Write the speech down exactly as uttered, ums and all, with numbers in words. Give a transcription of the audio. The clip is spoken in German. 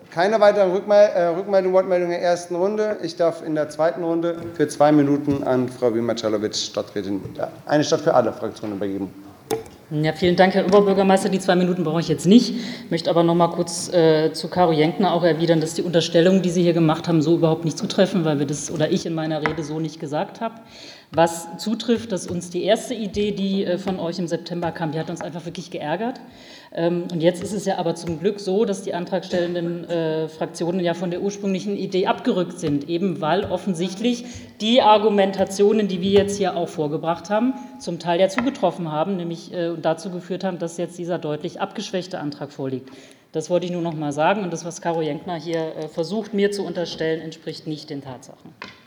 Keine weiteren Rückmeldungen, Wortmeldungen in der ersten Runde. Ich darf in der zweiten Runde für zwei Minuten an Frau Wima-Czalowitsch, Stadträtin, eine Stadt für alle Fraktionen übergeben. Ja, vielen Dank, Herr Oberbürgermeister. Die zwei Minuten brauche ich jetzt nicht. Ich möchte aber noch mal kurz äh, zu Caro Jenkner auch erwidern, dass die Unterstellungen, die Sie hier gemacht haben, so überhaupt nicht zutreffen, weil wir das oder ich in meiner Rede so nicht gesagt habe. Was zutrifft, dass uns die erste Idee, die äh, von euch im September kam, die hat uns einfach wirklich geärgert. Ähm, und jetzt ist es ja aber zum Glück so, dass die antragstellenden äh, Fraktionen ja von der ursprünglichen Idee abgerückt sind, eben weil offensichtlich die Argumentationen, die wir jetzt hier auch vorgebracht haben, zum Teil ja zugetroffen haben, nämlich äh, dazu geführt haben, dass jetzt dieser deutlich abgeschwächte Antrag vorliegt. Das wollte ich nur noch mal sagen. Und das, was Caro Jenkner hier äh, versucht, mir zu unterstellen, entspricht nicht den Tatsachen.